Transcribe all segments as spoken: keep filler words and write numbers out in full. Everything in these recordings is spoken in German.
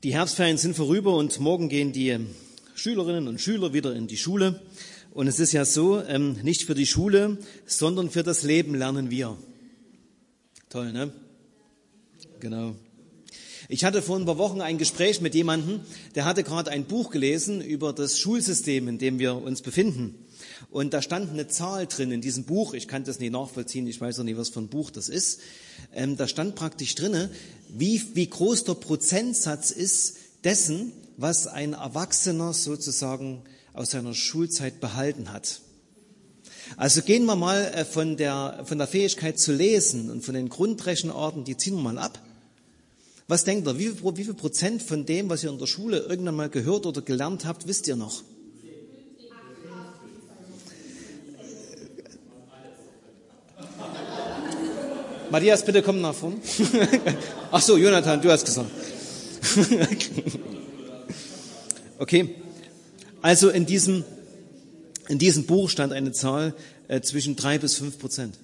Die Herbstferien sind vorüber und morgen gehen die Schülerinnen und Schüler wieder in die Schule. Und es ist ja so, ähm, nicht für die Schule, sondern für das Leben lernen wir. Toll, ne? Genau. Ich hatte vor ein paar Wochen ein Gespräch mit jemandem, der hatte gerade ein Buch gelesen über das Schulsystem, in dem wir uns befinden. Und da stand eine Zahl drin in diesem Buch. Ich kann das nicht nachvollziehen, ich weiß auch nicht, was für ein Buch das ist. Ähm, da stand praktisch drinne, wie, wie groß der Prozentsatz ist dessen, was ein Erwachsener sozusagen aus seiner Schulzeit behalten hat. Also gehen wir mal von der, von der Fähigkeit zu lesen und von den Grundrechenarten, die ziehen wir mal ab. Was denkt ihr, wie viel, wie viel Prozent von dem, was ihr in der Schule irgendwann mal gehört oder gelernt habt, wisst ihr noch? Matthias, bitte komm nach vorne. Ach so, Jonathan, du hast gesagt. Okay, also in diesem, in diesem Buch stand eine Zahl äh, zwischen drei bis fünf Prozent.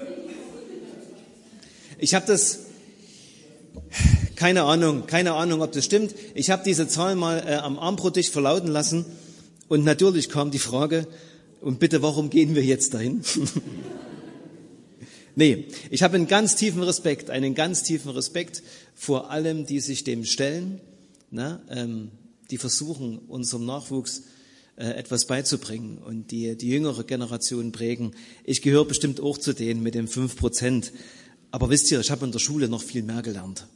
Ich habe das, keine Ahnung, keine Ahnung, ob das stimmt. Ich habe diese Zahl mal äh, am Armbrottisch verlauten lassen und natürlich kam die Frage, und bitte, warum gehen wir jetzt dahin? Nee, ich habe einen ganz tiefen Respekt, einen ganz tiefen Respekt vor allem, die sich dem stellen, na, ähm, die versuchen, unserem Nachwuchs äh, etwas beizubringen und die die jüngere Generation prägen. Ich gehöre bestimmt auch zu denen mit dem fünf Prozent. Aber wisst ihr, ich habe in der Schule noch viel mehr gelernt.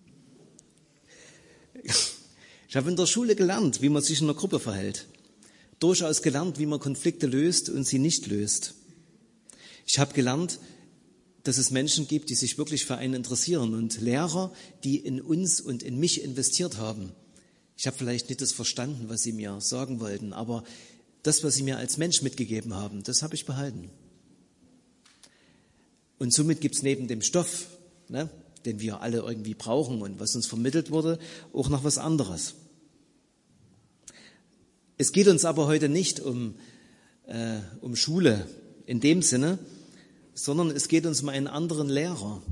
Ich habe in der Schule gelernt, wie man sich in einer Gruppe verhält. Durchaus gelernt, wie man Konflikte löst und sie nicht löst. Ich habe gelernt, dass es Menschen gibt, die sich wirklich für einen interessieren und Lehrer, die in uns und in mich investiert haben. Ich habe vielleicht nicht das verstanden, was sie mir sagen wollten, aber das, was sie mir als Mensch mitgegeben haben, das habe ich behalten. Und somit gibt es neben dem Stoff, ne, den wir alle irgendwie brauchen und was uns vermittelt wurde, auch noch was anderes. Es geht uns aber heute nicht um, äh, um Schule in dem Sinne, sondern es geht uns um einen anderen Lehrer.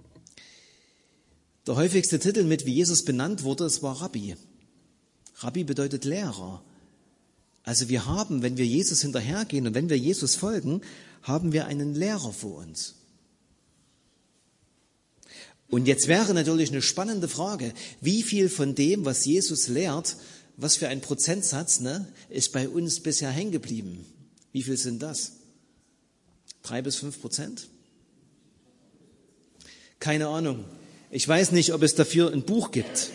Der häufigste Titel mit, wie Jesus benannt wurde, es war Rabbi. Rabbi bedeutet Lehrer. Also wir haben, wenn wir Jesus hinterhergehen und wenn wir Jesus folgen, haben wir einen Lehrer vor uns. Und jetzt wäre natürlich eine spannende Frage, wie viel von dem, was Jesus lehrt, was für ein Prozentsatz, ne, ist bei uns bisher hängen geblieben? Wie viel sind das? Drei bis fünf Prozent? Keine Ahnung. Ich weiß nicht, ob es dafür ein Buch gibt.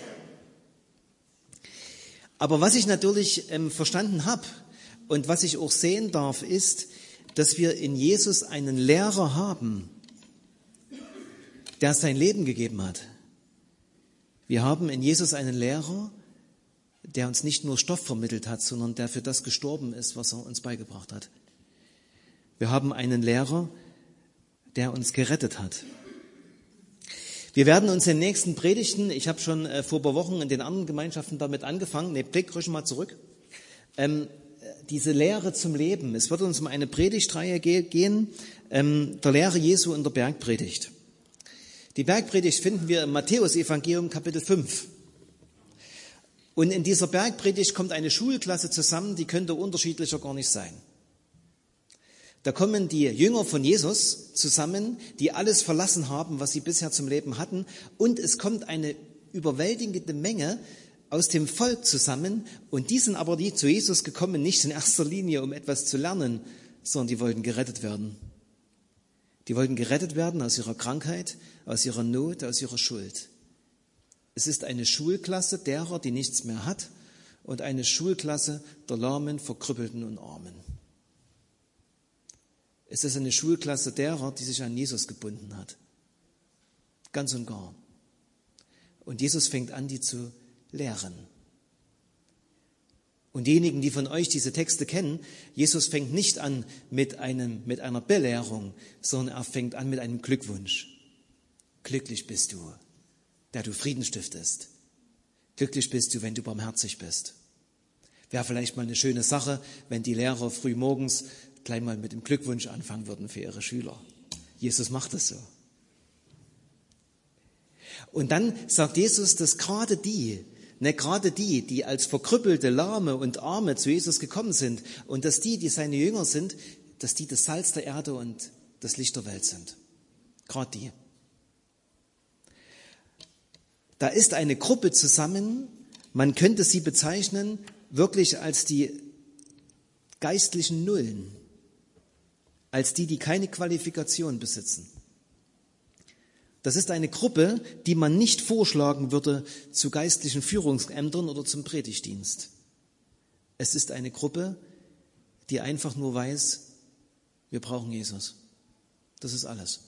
Aber was ich natürlich ähm, verstanden habe und was ich auch sehen darf, ist, dass wir in Jesus einen Lehrer haben, der sein Leben gegeben hat. Wir haben in Jesus einen Lehrer, der uns nicht nur Stoff vermittelt hat, sondern der für das gestorben ist, was er uns beigebracht hat. Wir haben einen Lehrer, der uns gerettet hat. Wir werden uns in den nächsten Predigten, ich habe schon äh, vor ein paar Wochen in den anderen Gemeinschaften damit angefangen, ne, blick ruhig mal zurück, ähm, diese Lehre zum Leben. Es wird uns um eine Predigtreihe ge- gehen, ähm, der Lehre Jesu in der Bergpredigt. Die Bergpredigt finden wir im Matthäus-Evangelium Kapitel fünf. Und in dieser Bergpredigt kommt eine Schulklasse zusammen, die könnte unterschiedlicher gar nicht sein. Da kommen die Jünger von Jesus zusammen, die alles verlassen haben, was sie bisher zum Leben hatten. Und es kommt eine überwältigende Menge aus dem Volk zusammen. Und die sind aber die zu Jesus gekommen, nicht in erster Linie, um etwas zu lernen, sondern die wollten gerettet werden. Die wollten gerettet werden aus ihrer Krankheit, aus ihrer Not, aus ihrer Schuld. Es ist eine Schulklasse derer, die nichts mehr hat, und eine Schulklasse der Lahmen, Verkrüppelten und Armen. Es ist eine Schulklasse derer, die sich an Jesus gebunden hat. Ganz und gar. Und Jesus fängt an, die zu lehren. Und diejenigen, die von euch diese Texte kennen, Jesus fängt nicht an mit einem, mit einer Belehrung, sondern er fängt an mit einem Glückwunsch. Glücklich bist du, der du Frieden stiftest. Glücklich bist du, wenn du barmherzig bist. Wäre vielleicht mal eine schöne Sache, wenn die Lehrer früh morgens gleich mal mit dem Glückwunsch anfangen würden für ihre Schüler. Jesus macht es so. Und dann sagt Jesus, dass gerade die, Ne, gerade die, die als Verkrüppelte, Lahme und Arme zu Jesus gekommen sind und dass die, die seine Jünger sind, dass die das Salz der Erde und das Licht der Welt sind. Gerade die. Da ist eine Gruppe zusammen, man könnte sie bezeichnen wirklich als die geistlichen Nullen, als die, die keine Qualifikation besitzen. Das ist eine Gruppe, die man nicht vorschlagen würde zu geistlichen Führungsämtern oder zum Predigtdienst. Es ist eine Gruppe, die einfach nur weiß, wir brauchen Jesus. Das ist alles.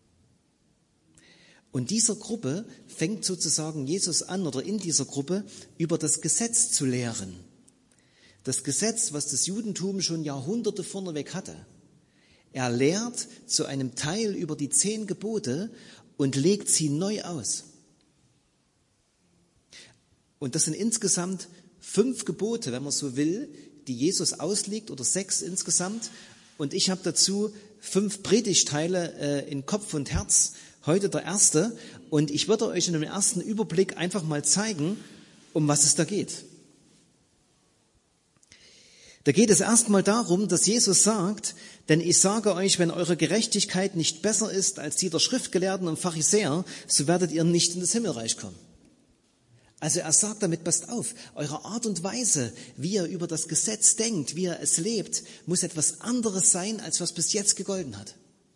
Und dieser Gruppe fängt sozusagen Jesus an, oder in dieser Gruppe, über das Gesetz zu lehren. Das Gesetz, was das Judentum schon Jahrhunderte vorneweg hatte. Er lehrt zu einem Teil über die zehn Gebote und legt sie neu aus. Und das sind insgesamt fünf Gebote, wenn man so will, die Jesus auslegt, oder sechs insgesamt. Und ich habe dazu fünf Predigtteile äh, in Kopf und Herz. Heute der erste. Und ich würde euch in dem ersten Überblick einfach mal zeigen, um was es da geht. Da geht es erstmal darum, dass Jesus sagt, denn ich sage euch, wenn eure Gerechtigkeit nicht besser ist als die der Schriftgelehrten und Pharisäer, so werdet ihr nicht in das Himmelreich kommen. Also er sagt damit, passt auf, eure Art und Weise, wie ihr über das Gesetz denkt, wie ihr es lebt, muss etwas anderes sein, als was bis jetzt gegolten hat.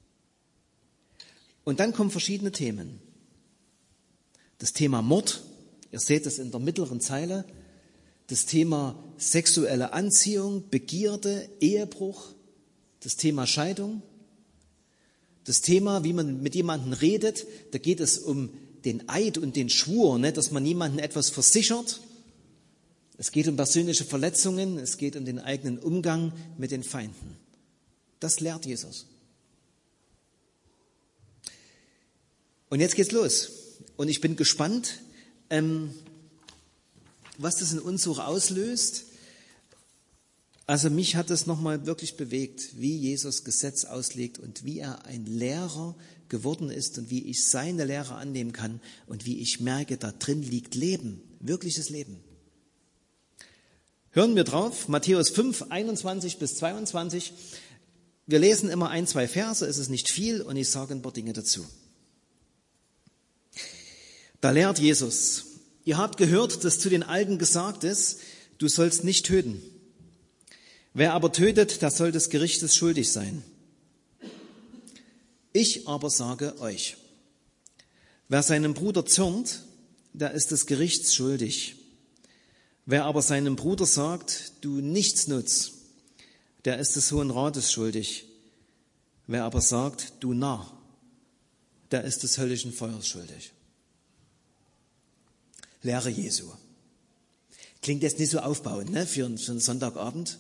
Und dann kommen verschiedene Themen. Das Thema Mord, ihr seht es in der mittleren Zeile, das Thema sexuelle Anziehung, Begierde, Ehebruch, das Thema Scheidung, das Thema, wie man mit jemandem redet, da geht es um den Eid und den Schwur, ne, dass man jemandem etwas versichert. Es geht um persönliche Verletzungen, es geht um den eigenen Umgang mit den Feinden. Das lehrt Jesus. Und jetzt geht's los. Und ich bin gespannt, ähm, was das in uns so auslöst. Also mich hat es nochmal wirklich bewegt, wie Jesus Gesetz auslegt und wie er ein Lehrer geworden ist und wie ich seine Lehre annehmen kann und wie ich merke, da drin liegt Leben, wirkliches Leben. Hören wir drauf, Matthäus fünf, einundzwanzig bis zweiundzwanzig. Wir lesen immer ein, zwei Verse, es ist nicht viel und ich sage ein paar Dinge dazu. Da lehrt Jesus: Ihr habt gehört, dass zu den Alten gesagt ist, du sollst nicht töten. Wer aber tötet, der soll des Gerichtes schuldig sein. Ich aber sage euch, wer seinem Bruder zürnt, der ist des Gerichts schuldig. Wer aber seinem Bruder sagt, du Nichtsnutz, der ist des Hohen Rates schuldig. Wer aber sagt, du Narr, der ist des höllischen Feuers schuldig. Lehre Jesu. Klingt jetzt nicht so aufbauend, ne, für einen, für einen Sonntagabend.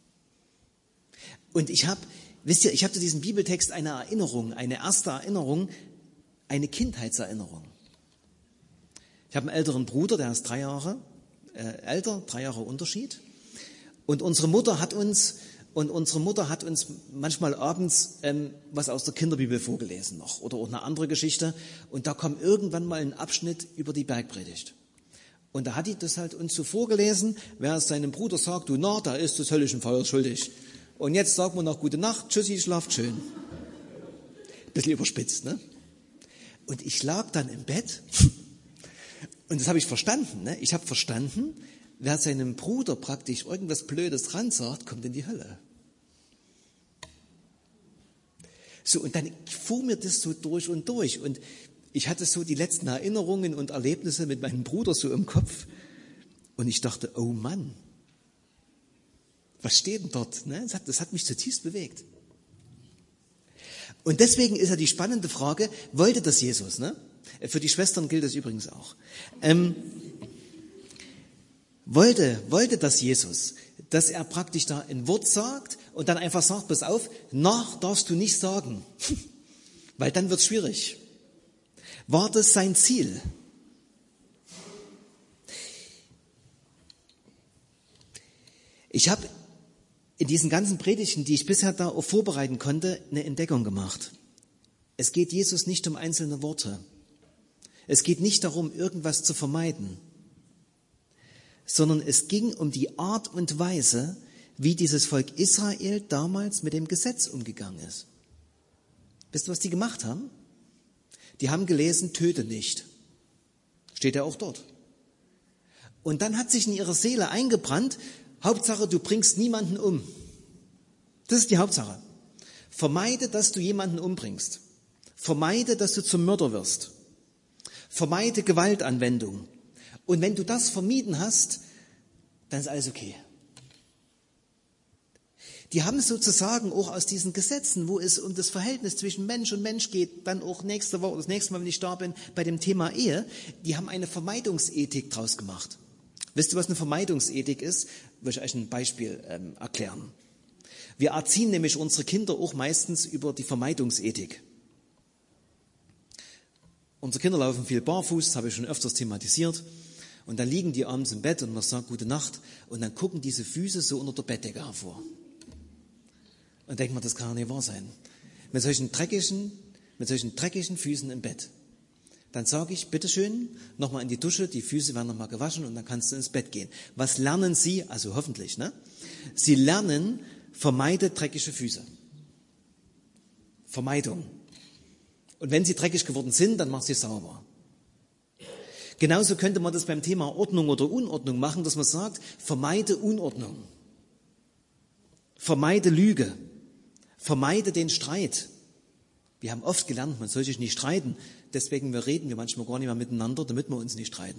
Und ich habe, wisst ihr, ich habe zu diesem Bibeltext eine Erinnerung, eine erste Erinnerung, eine Kindheitserinnerung. Ich habe einen älteren Bruder, der ist drei Jahre äh, älter, drei Jahre Unterschied. Und unsere Mutter hat uns und unsere Mutter hat uns manchmal abends ähm, was aus der Kinderbibel vorgelesen noch oder auch eine andere Geschichte. Und da kam irgendwann mal ein Abschnitt über die Bergpredigt. Und da hat die das halt uns so vorgelesen, wer seinem Bruder sagt, du Narr, da ist des höllischen Feuers schuldig. Und jetzt sagt man noch gute Nacht, tschüssi, schlaft schön. Bisschen überspitzt, ne? Und ich lag dann im Bett und das habe ich verstanden, ne? Ich habe verstanden, wer seinem Bruder praktisch irgendwas Blödes ran sagt, kommt in die Hölle. So, und dann fuhr mir das so durch und durch und ich hatte so die letzten Erinnerungen und Erlebnisse mit meinem Bruder so im Kopf und ich dachte, oh Mann, was steht denn dort? Ne? Das hat, das hat mich zutiefst bewegt. Und deswegen ist ja die spannende Frage, wollte das Jesus? Ne? Für die Schwestern gilt das übrigens auch. Ähm, wollte, wollte das Jesus, dass er praktisch da ein Wort sagt und dann einfach sagt, pass auf, Narr darfst du nicht sagen, weil dann wird's schwierig. War das sein Ziel? Ich habe in diesen ganzen Predigten, die ich bisher da auch vorbereiten konnte, eine Entdeckung gemacht. Es geht Jesus nicht um einzelne Worte. Es geht nicht darum, irgendwas zu vermeiden. sondern es ging um die Art und Weise, wie dieses Volk Israel damals mit dem Gesetz umgegangen ist. Wisst ihr, was die gemacht haben? Die haben gelesen, töte nicht. Steht ja auch dort. Und dann hat sich in ihrer Seele eingebrannt, Hauptsache, du bringst niemanden um. Das ist die Hauptsache. Vermeide, dass du jemanden umbringst. Vermeide, dass du zum Mörder wirst. Vermeide Gewaltanwendung. Und wenn du das vermieden hast, dann ist alles okay. Die haben sozusagen auch aus diesen Gesetzen, wo es um das Verhältnis zwischen Mensch und Mensch geht, dann auch nächste Woche, das nächste Mal, wenn ich da bin, bei dem Thema Ehe, die haben eine Vermeidungsethik draus gemacht. Wisst ihr, was eine Vermeidungsethik ist? Will ich euch ein Beispiel ähm, erklären. Wir erziehen nämlich unsere Kinder auch meistens über die Vermeidungsethik. Unsere Kinder laufen viel barfuß, das habe ich schon öfters thematisiert. Und dann liegen die abends im Bett und man sagt Gute Nacht und dann gucken diese Füße so unter der Bettdecke hervor. Und denkt man, das kann ja nicht wahr sein. Mit solchen dreckigen, mit solchen dreckigen Füßen im Bett. Dann sage ich, bitteschön, nochmal in die Dusche, die Füße werden nochmal gewaschen und dann kannst du ins Bett gehen. Was lernen Sie? Also hoffentlich, ne? Sie lernen, vermeide dreckige Füße. Vermeidung. Und wenn sie dreckig geworden sind, dann mach sie sauber. Genauso könnte man das beim Thema Ordnung oder Unordnung machen, dass man sagt, vermeide Unordnung. Vermeide Lüge. Vermeide den Streit. Wir haben oft gelernt, man soll sich nicht streiten. Deswegen wir reden wir manchmal gar nicht mehr miteinander, damit wir uns nicht streiten.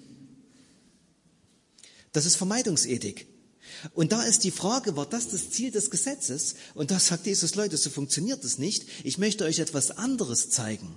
Das ist Vermeidungsethik. Und da ist die Frage, war das das Ziel des Gesetzes? Und da sagt Jesus, Leute, so funktioniert es nicht. Ich möchte euch etwas anderes zeigen.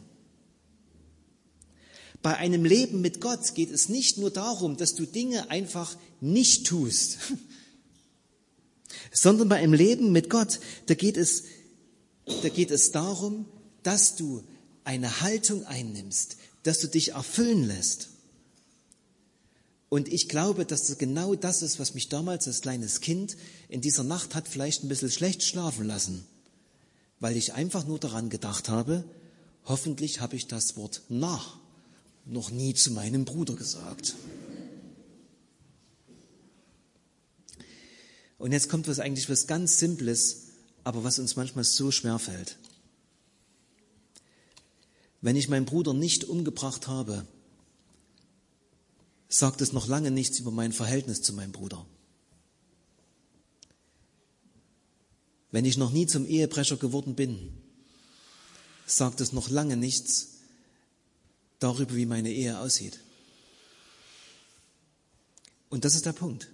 Bei einem Leben mit Gott geht es nicht nur darum, dass du Dinge einfach nicht tust, sondern bei einem Leben mit Gott, da geht es, da geht es darum, dass du eine Haltung einnimmst, dass du dich erfüllen lässt. Und ich glaube, dass das genau das ist, was mich damals als kleines Kind in dieser Nacht hat vielleicht ein bisschen schlecht schlafen lassen, weil ich einfach nur daran gedacht habe, hoffentlich habe ich das Wort na noch nie zu meinem Bruder gesagt. Und jetzt kommt was eigentlich was ganz Simples, aber was uns manchmal so schwer fällt. Wenn ich meinen Bruder nicht umgebracht habe, sagt es noch lange nichts über mein Verhältnis zu meinem Bruder. Wenn ich noch nie zum Ehebrecher geworden bin, sagt es noch lange nichts darüber, wie meine Ehe aussieht. Und das ist der Punkt.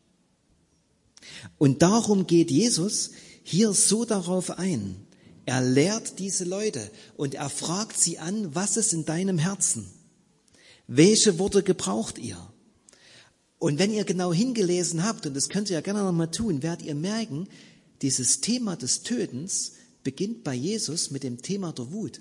Und darum geht Jesus hier so darauf ein. Er lehrt diese Leute und er fragt sie an, was ist in deinem Herzen? Welche Worte gebraucht ihr? Und wenn ihr genau hingelesen habt, und das könnt ihr ja gerne nochmal tun, werdet ihr merken, dieses Thema des Tötens beginnt bei Jesus mit dem Thema der Wut.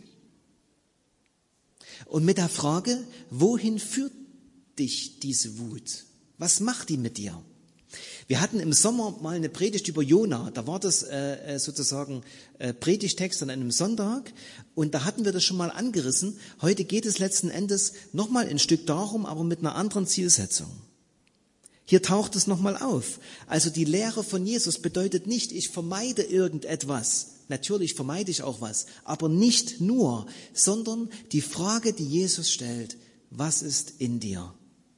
Und mit der Frage, wohin führt dich diese Wut? Was macht die mit dir? Wir hatten im Sommer mal eine Predigt über Jona, da war das äh, sozusagen äh, Predigtext an einem Sonntag und da hatten wir das schon mal angerissen. Heute geht es letzten Endes nochmal ein Stück darum, aber mit einer anderen Zielsetzung. Hier taucht es nochmal auf. Also die Lehre von Jesus bedeutet nicht, ich vermeide irgendetwas. Natürlich vermeide ich auch was, aber nicht nur, sondern die Frage, die Jesus stellt, was ist in dir?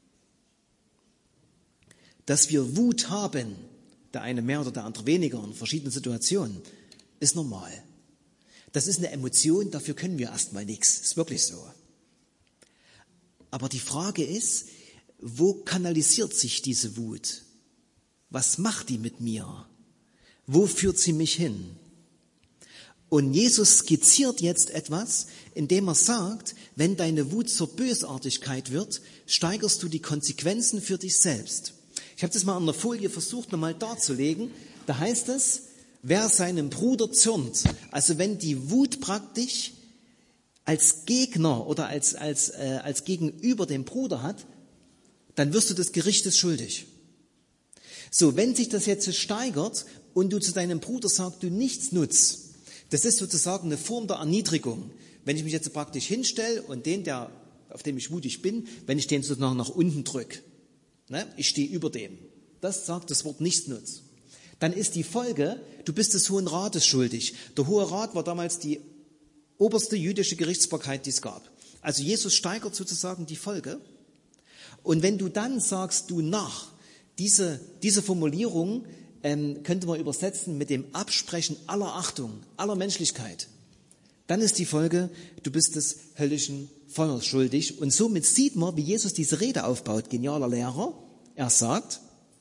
Dass wir Wut haben, der eine mehr oder der andere weniger in verschiedenen Situationen, ist normal. Das ist eine Emotion, dafür können wir erstmal nichts. Ist wirklich so. Aber die Frage ist, wo kanalisiert sich diese Wut? Was macht die mit mir? Wo führt sie mich hin? Und Jesus skizziert jetzt etwas, indem er sagt, wenn deine Wut zur Bösartigkeit wird, steigerst du die Konsequenzen für dich selbst. Ich habe das mal an der Folie versucht, nochmal darzulegen. Da heißt es, wer seinem Bruder zürnt, also wenn die Wut praktisch als Gegner oder als, als, äh, als Gegenüber dem Bruder hat, dann wirst du des Gerichtes schuldig. So, wenn sich das jetzt steigert und du zu deinem Bruder sagst, du nichts nutzt, das ist sozusagen eine Form der Erniedrigung. Wenn ich mich jetzt praktisch hinstelle und den, der, auf dem ich mutig bin, wenn ich den sozusagen nach unten drücke. Ne? Ich stehe über dem. Das sagt das Wort Nichtsnutz. Dann ist die Folge, du bist des Hohen Rates schuldig. Der Hohe Rat war damals die oberste jüdische Gerichtsbarkeit, die es gab. Also Jesus steigert sozusagen die Folge. Und wenn du dann sagst, du Narr, diese, diese Formulierung ähm, könnte man übersetzen mit dem Absprechen aller Achtung, aller Menschlichkeit, dann ist die Folge, du bist des höllischen Feuers schuldig. Und somit sieht man, wie Jesus diese Rede aufbaut. Genialer Lehrer. Er sagt,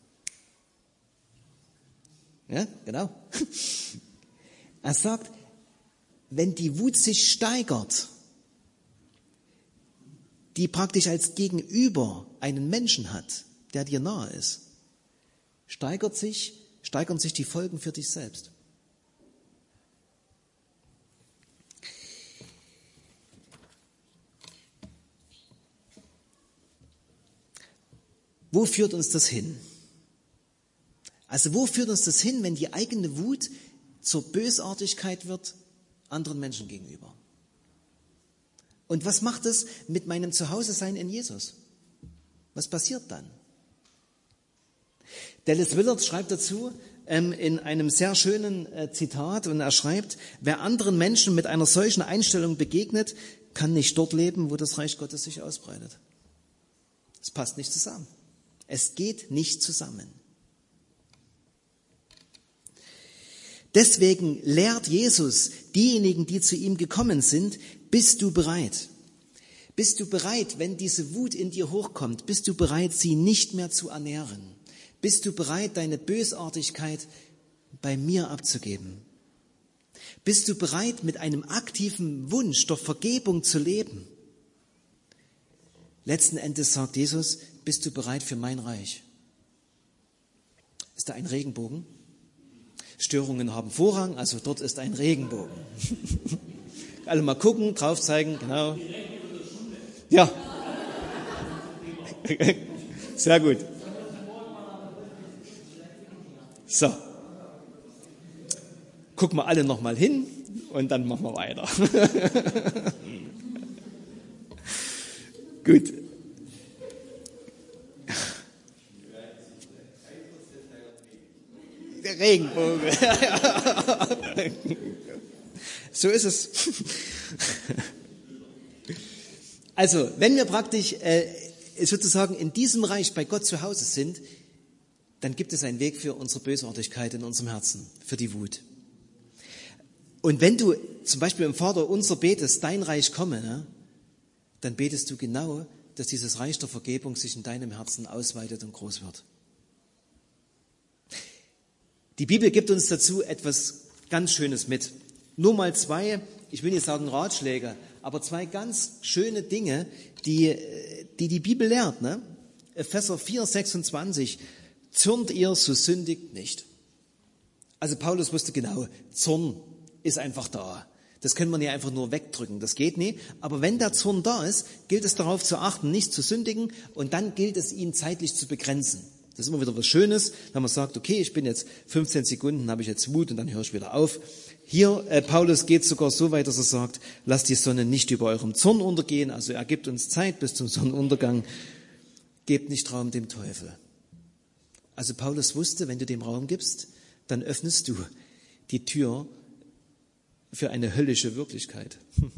ja, genau. Er sagt, wenn die Wut sich steigert, die praktisch als Gegenüber einen Menschen hat, der dir nahe ist, steigert sich, steigern sich die Folgen für dich selbst. Wo führt uns das hin? Also wo führt uns das hin, wenn die eigene Wut zur Bösartigkeit wird anderen Menschen gegenüber? Und was macht es mit meinem Zuhause-Sein in Jesus? Was passiert dann? Dallas Willard schreibt dazu ähm, in einem sehr schönen äh, Zitat, und er schreibt, wer anderen Menschen mit einer solchen Einstellung begegnet, kann nicht dort leben, wo das Reich Gottes sich ausbreitet. Es passt nicht zusammen. Es geht nicht zusammen. Deswegen lehrt Jesus diejenigen, die zu ihm gekommen sind, bist du bereit? Bist du bereit, wenn diese Wut in dir hochkommt, bist du bereit, sie nicht mehr zu ernähren? Bist du bereit, deine Bösartigkeit bei mir abzugeben? Bist du bereit, mit einem aktiven Wunsch der Vergebung zu leben? Letzten Endes sagt Jesus, bist du bereit für mein Reich? Ist da ein Regenbogen? Störungen haben Vorrang, also dort ist ein Regenbogen. Alle mal gucken, drauf zeigen, genau. Ja. Sehr gut. So. Gucken wir alle nochmal hin und dann machen wir weiter. Gut. Der Regenbogen. So ist es. Also, wenn wir praktisch äh, sozusagen in diesem Reich bei Gott zu Hause sind, dann gibt es einen Weg für unsere Bösartigkeit in unserem Herzen, für die Wut. Und wenn du zum Beispiel im Vater unser betest, dein Reich komme, ne, dann betest du genau, dass dieses Reich der Vergebung sich in deinem Herzen ausweitet und groß wird. Die Bibel gibt uns dazu etwas ganz Schönes mit. Nur mal zwei, ich will nicht sagen Ratschläge, aber zwei ganz schöne Dinge, die die, die Bibel lehrt. Ne? Epheser vier, sechsundzwanzig, zürnt ihr, so sündigt nicht. Also Paulus wusste genau, Zorn ist einfach da. Das können wir nicht einfach nur wegdrücken, das geht nicht. Aber wenn der Zorn da ist, gilt es darauf zu achten, nicht zu sündigen, und dann gilt es, ihn zeitlich zu begrenzen. Das ist immer wieder was Schönes, wenn man sagt, okay, ich bin jetzt fünfzehn Sekunden, habe ich jetzt Wut und dann höre ich wieder auf. Hier, äh, Paulus geht sogar so weit, dass er sagt, lasst die Sonne nicht über eurem Zorn untergehen, also er gibt uns Zeit bis zum Sonnenuntergang, gebt nicht Raum dem Teufel. Also Paulus wusste, wenn du dem Raum gibst, dann öffnest du die Tür für eine höllische Wirklichkeit. Hm.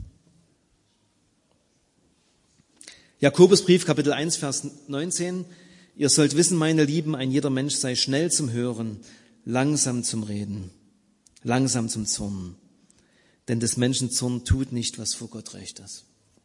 Jakobusbrief, Kapitel eins, Vers neunzehn, ihr sollt wissen, meine Lieben, ein jeder Mensch sei schnell zum Hören, langsam zum Reden, langsam zum Zorn. Denn des Menschen Zorn tut nicht, was vor Gott recht ist.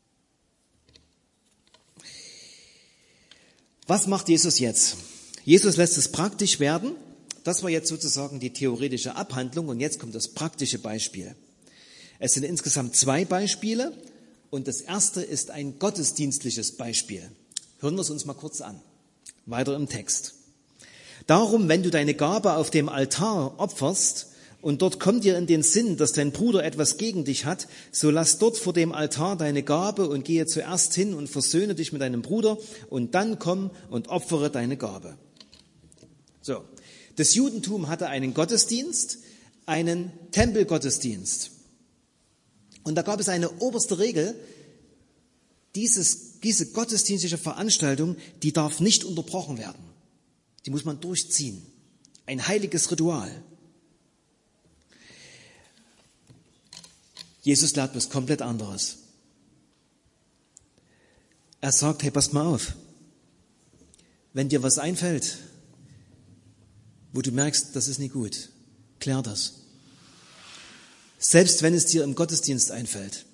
Was macht Jesus jetzt? Jesus lässt es praktisch werden. Das war jetzt sozusagen die theoretische Abhandlung und jetzt kommt das praktische Beispiel. Es sind insgesamt zwei Beispiele und das erste ist ein gottesdienstliches Beispiel. Hören wir es uns mal kurz an. Weiter im Text. Darum, wenn du deine Gabe auf dem Altar opferst und dort kommt dir in den Sinn, dass dein Bruder etwas gegen dich hat, so lass dort vor dem Altar deine Gabe und gehe zuerst hin und versöhne dich mit deinem Bruder und dann komm und opfere deine Gabe. So. Das Judentum hatte einen Gottesdienst, einen Tempelgottesdienst. Und da gab es eine oberste Regel, dieses diese gottesdienstliche Veranstaltung, die darf nicht unterbrochen werden. Die muss man durchziehen. Ein heiliges Ritual. Jesus lehrt was komplett anderes. Er sagt, hey, passt mal auf. Wenn dir was einfällt, wo du merkst, das ist nicht gut, klär das. Selbst wenn es dir im Gottesdienst einfällt.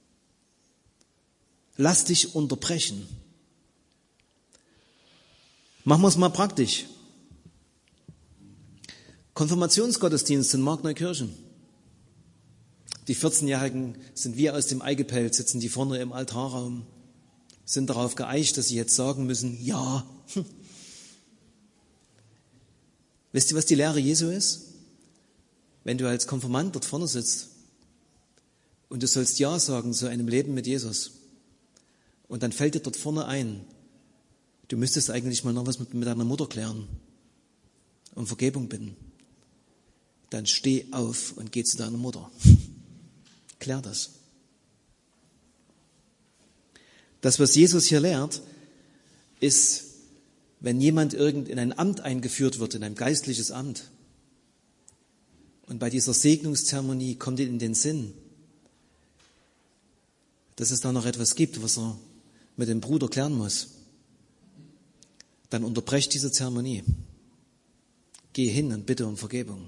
Lass dich unterbrechen. Machen wir es mal praktisch. Konfirmationsgottesdienst in Markneukirchen. Die vierzehnjährigen sind wie aus dem Ei gepellt, sitzen die vorne im Altarraum, sind darauf geeicht, dass sie jetzt sagen müssen, ja. Hm. Wisst ihr, was die Lehre Jesu ist? Wenn du als Konfirmand dort vorne sitzt und du sollst Ja sagen zu einem Leben mit Jesus und dann fällt dir dort vorne ein, du müsstest eigentlich mal noch was mit, mit deiner Mutter klären, um Vergebung bitten. Dann steh auf und geh zu deiner Mutter. Klär das. Das, was Jesus hier lehrt, ist, wenn jemand irgend in ein Amt eingeführt wird, in ein geistliches Amt, und bei dieser Segnungszeremonie kommt ihm in den Sinn, dass es da noch etwas gibt, was er mit dem Bruder klären muss, dann unterbrecht diese Zeremonie. Geh hin und bitte um Vergebung.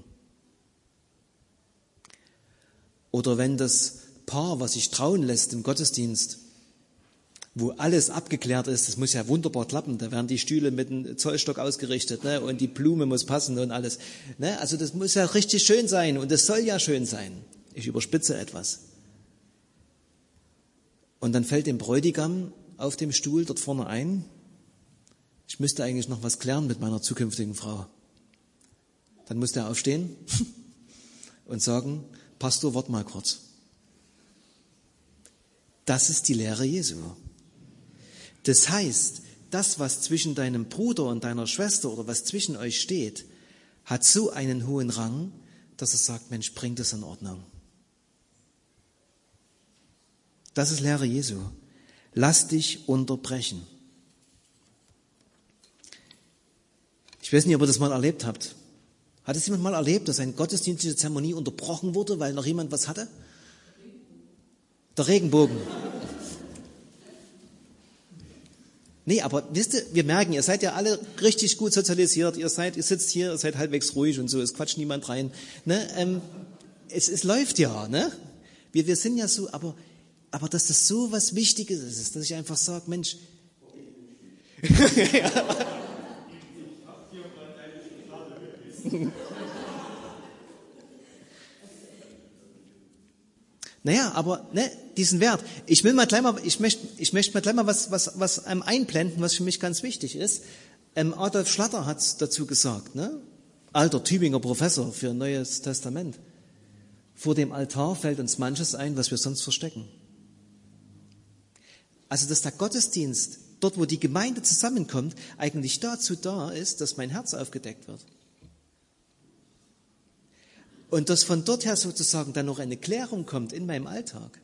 Oder wenn das Paar, was sich trauen lässt im Gottesdienst, wo alles abgeklärt ist, das muss ja wunderbar klappen, da werden die Stühle mit dem Zollstock ausgerichtet, ne, und die Blume muss passen und alles. Ne, also das muss ja richtig schön sein und es soll ja schön sein. Ich überspitze etwas. Und dann fällt dem Bräutigam auf dem Stuhl dort vorne ein, ich müsste eigentlich noch was klären mit meiner zukünftigen Frau. Dann muss der aufstehen und sagen, Pastor, wart mal kurz. Das ist die Lehre Jesu. Das heißt, das, was zwischen deinem Bruder und deiner Schwester oder was zwischen euch steht, hat so einen hohen Rang, dass er sagt, Mensch, bring das in Ordnung. Das ist Lehre Jesu. Lass dich unterbrechen. Ich weiß nicht, ob ihr das mal erlebt habt. Hat es jemand mal erlebt, dass eine gottesdienstliche Zeremonie unterbrochen wurde, weil noch jemand was hatte? Der Regenbogen. Nee, aber wisst ihr, wir merken, ihr seid ja alle richtig gut sozialisiert, ihr seid, ihr sitzt hier, ihr seid halbwegs ruhig und so, es quatscht niemand rein. Ne? Ähm, es, es läuft ja, ne? Wir, wir sind ja so, aber, aber dass das so was Wichtiges ist, dass ich einfach sage, Mensch. Ja. Naja, aber ne, diesen Wert. Ich will mal gleich mal, ich möchte, ich möchte mal gleich mal was, was, was ähm, einblenden, was für mich ganz wichtig ist. Ähm, Adolf Schlatter hat dazu gesagt, ne, alter Tübinger Professor für Neues Testament. Vor dem Altar fällt uns manches ein, was wir sonst verstecken. Also, dass der Gottesdienst, dort wo die Gemeinde zusammenkommt, eigentlich dazu da ist, dass mein Herz aufgedeckt wird. Und dass von dort her sozusagen dann noch eine Klärung kommt in meinem Alltag.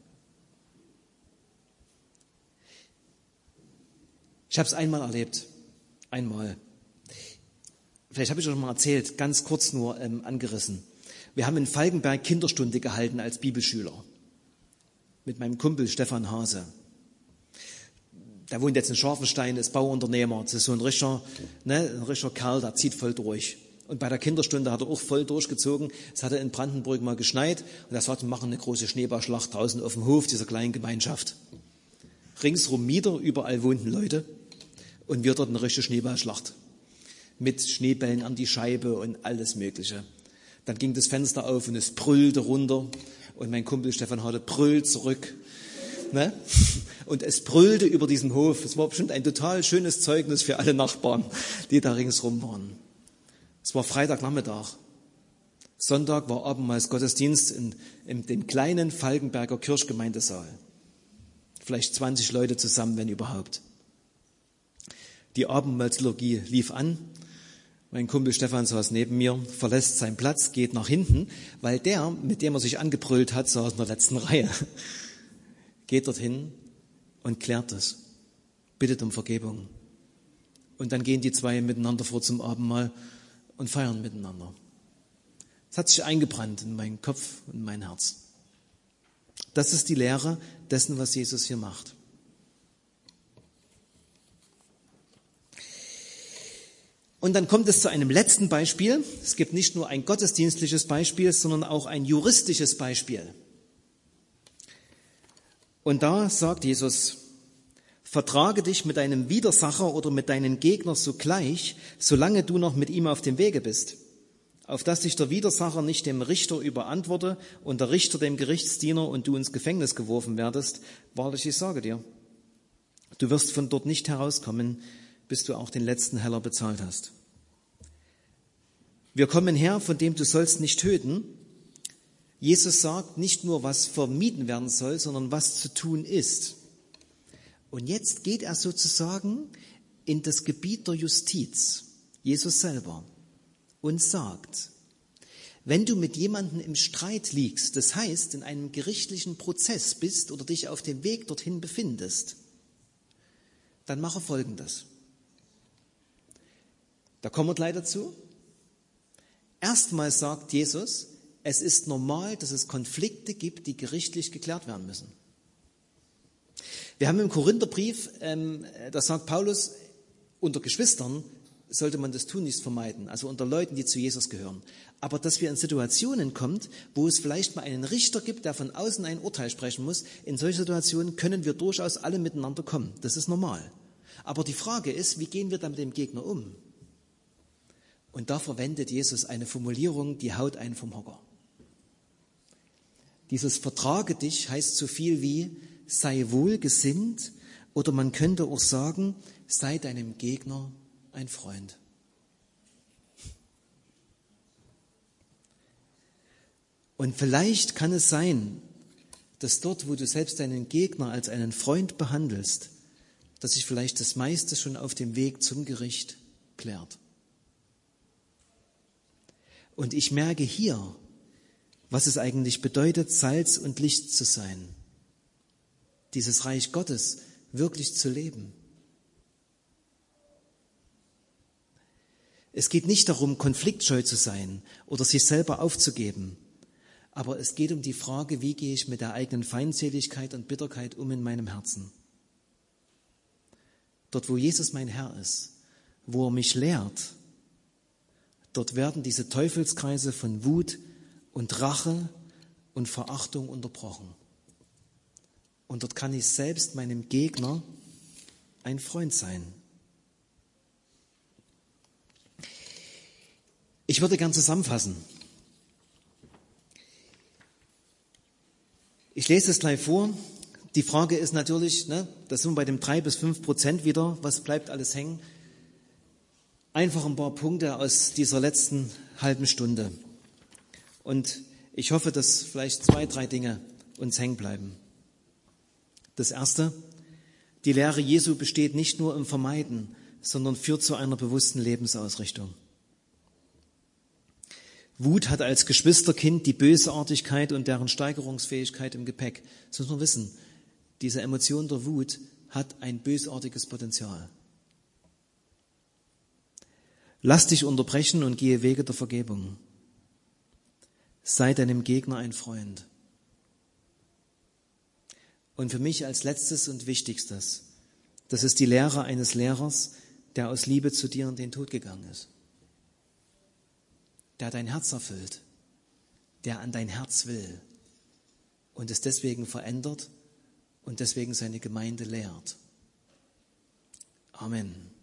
Ich habe es einmal erlebt. Einmal. Vielleicht habe ich euch schon mal erzählt, ganz kurz nur ähm, angerissen. Wir haben in Falkenberg Kinderstunde gehalten als Bibelschüler. Mit meinem Kumpel Stefan Hase. Der wohnt jetzt in Scharfenstein, ist Bauunternehmer. Das ist so ein richtiger, ne, ein richtiger Kerl, der zieht voll durch. Und bei der Kinderstunde hat er auch voll durchgezogen. Es hatte in Brandenburg mal geschneit und er sagte, wir machen eine große Schneeballschlacht draußen auf dem Hof dieser kleinen Gemeinschaft. Ringsrum Mieder, überall wohnten Leute und wir dort eine richtige Schneeballschlacht. Mit Schneebällen an die Scheibe und alles Mögliche. Dann ging das Fenster auf und es brüllte runter und mein Kumpel Stefan hatte brüllt zurück. Ne? Und es brüllte über diesen Hof. Es war bestimmt ein total schönes Zeugnis für alle Nachbarn, die da ringsrum waren. Es war Freitagnachmittag. Sonntag war Abendmahlsgottesdienst in, in dem kleinen Falkenberger Kirchgemeindesaal. Vielleicht zwanzig Leute zusammen, wenn überhaupt. Die Abendmahlsliturgie lief an. Mein Kumpel Stefan saß neben mir, verlässt seinen Platz, geht nach hinten, weil der, mit dem er sich angebrüllt hat, saß in der letzten Reihe. Geht dorthin und klärt das. bittet um Vergebung. Und dann gehen die zwei miteinander vor zum Abendmahl und feiern miteinander. Es hat sich eingebrannt in meinen Kopf und mein Herz. Das ist die Lehre dessen, was Jesus hier macht. Und dann kommt es zu einem letzten Beispiel. Es gibt nicht nur ein gottesdienstliches Beispiel, sondern auch ein juristisches Beispiel. Und da sagt Jesus: Vertrage dich mit deinem Widersacher oder mit deinem Gegner sogleich, solange du noch mit ihm auf dem Wege bist, auf dass dich der Widersacher nicht dem Richter überantworte und der Richter dem Gerichtsdiener und du ins Gefängnis geworfen werdest. Wahrlich, ich sage dir, du wirst von dort nicht herauskommen, bis du auch den letzten Heller bezahlt hast. Wir kommen her, von dem du sollst nicht töten. Jesus sagt nicht nur, was vermieden werden soll, sondern was zu tun ist. Und jetzt geht er sozusagen in das Gebiet der Justiz, Jesus selber, und sagt, wenn du mit jemandem im Streit liegst, das heißt in einem gerichtlichen Prozess bist oder dich auf dem Weg dorthin befindest, dann mache Folgendes. Da kommen wir gleich dazu. Erstmal sagt Jesus, es ist normal, dass es Konflikte gibt, die gerichtlich geklärt werden müssen. Wir haben im Korintherbrief, ähm, da sagt Paulus, unter Geschwistern sollte man das Tun nicht vermeiden, also unter Leuten, die zu Jesus gehören. Aber dass wir in Situationen kommen, wo es vielleicht mal einen Richter gibt, der von außen ein Urteil sprechen muss, in solchen Situationen können wir durchaus alle miteinander kommen. Das ist normal. Aber die Frage ist, wie gehen wir dann mit dem Gegner um? Und da verwendet Jesus eine Formulierung, die haut einen vom Hocker. Dieses Vertrage dich heißt so viel wie, sei wohlgesinnt, oder man könnte auch sagen, sei deinem Gegner ein Freund. Und vielleicht kann es sein, dass dort, wo du selbst deinen Gegner als einen Freund behandelst, dass sich vielleicht das meiste schon auf dem Weg zum Gericht klärt. Und ich merke hier, was es eigentlich bedeutet, Salz und Licht zu sein. Dieses Reich Gottes wirklich zu leben. Es geht nicht darum, konfliktscheu zu sein oder sich selber aufzugeben. Aber es geht um die Frage, wie gehe ich mit der eigenen Feindseligkeit und Bitterkeit um in meinem Herzen. Dort, wo Jesus mein Herr ist, wo er mich lehrt, dort werden diese Teufelskreise von Wut und Rache und Verachtung unterbrochen. Und dort kann ich selbst meinem Gegner ein Freund sein. Ich würde gern zusammenfassen. Ich lese es gleich vor. Die Frage ist natürlich, ne, da sind wir bei dem drei bis fünf Prozent wieder. Was bleibt alles hängen? Einfach ein paar Punkte aus dieser letzten halben Stunde. Und ich hoffe, dass vielleicht zwei, drei Dinge uns hängen bleiben. Das erste, die Lehre Jesu besteht nicht nur im Vermeiden, sondern führt zu einer bewussten Lebensausrichtung. Wut hat als Geschwisterkind die Bösartigkeit und deren Steigerungsfähigkeit im Gepäck. Das muss man wissen. Diese Emotion der Wut hat ein bösartiges Potenzial. Lass dich unterbrechen und gehe Wege der Vergebung. Sei deinem Gegner ein Freund. Und für mich als letztes und wichtigstes, das ist die Lehre eines Lehrers, der aus Liebe zu dir in den Tod gegangen ist. Der dein Herz erfüllt, der an dein Herz will und es deswegen verändert und deswegen seine Gemeinde lehrt. Amen.